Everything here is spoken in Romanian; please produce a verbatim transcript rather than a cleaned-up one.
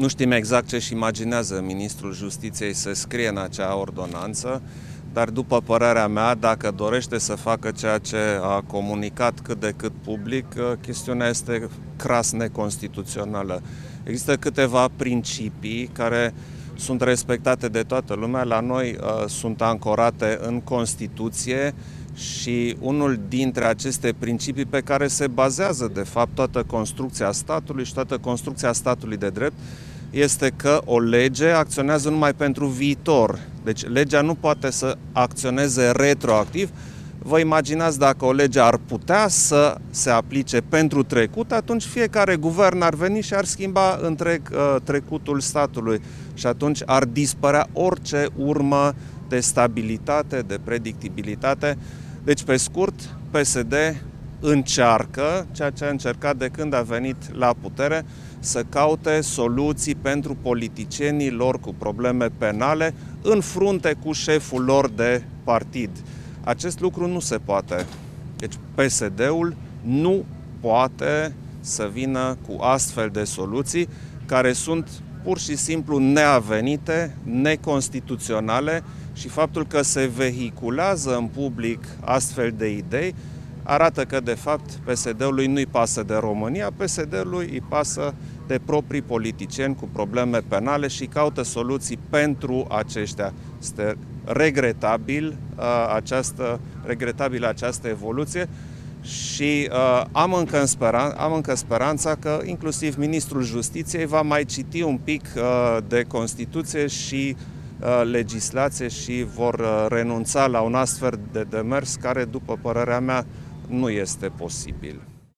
Nu știm exact ce își imaginează Ministrul Justiției să scrie în acea ordonanță, dar după părerea mea, dacă dorește să facă ceea ce a comunicat cât de cât public, chestiunea este cras neconstituțională. Există câteva principii care sunt respectate de toată lumea, la noi uh, sunt ancorate în Constituție și unul dintre aceste principii pe care se bazează, de fapt, toată construcția statului și toată construcția statului de drept este că o lege acționează numai pentru viitor. Deci legea nu poate să acționeze retroactiv. Vă imaginați dacă o lege ar putea să se aplice pentru trecut, atunci fiecare guvern ar veni și ar schimba întreg uh, trecutul statului și atunci ar dispărea orice urmă de stabilitate, de predictibilitate. Deci, pe scurt, P S D încearcă, ceea ce a încercat de când a venit la putere, să caute soluții pentru politicienii lor cu probleme penale în frunte cu șeful lor de partid. Acest lucru nu se poate. Deci P S D-ul nu poate să vină cu astfel de soluții care sunt pur și simplu neavenite, neconstituționale și faptul că se vehiculează în public astfel de idei arată că, de fapt, P S D-ului nu-i pasă de România, P S D-ului îi pasă de proprii politicieni cu probleme penale și caută soluții pentru aceștia. Este regretabil această, regretabil această evoluție și uh, am, încă în speran, am încă speranța că inclusiv Ministrul Justiției va mai citi un pic uh, de Constituție și uh, legislație și vor uh, renunța la un astfel de demers care, după părerea mea, nu este posibil.